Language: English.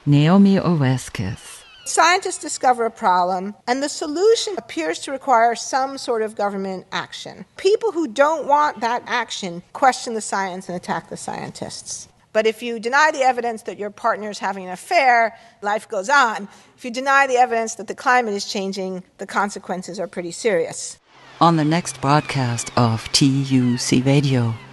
Naomi Oreskes. Scientists discover a problem, and the solution appears to require some sort of government action. People who don't want that action question the science and attack the scientists. But if you deny the evidence that your partner is having an affair, life goes on. If you deny the evidence that the climate is changing, the consequences are pretty serious. On the next broadcast of TUC Radio.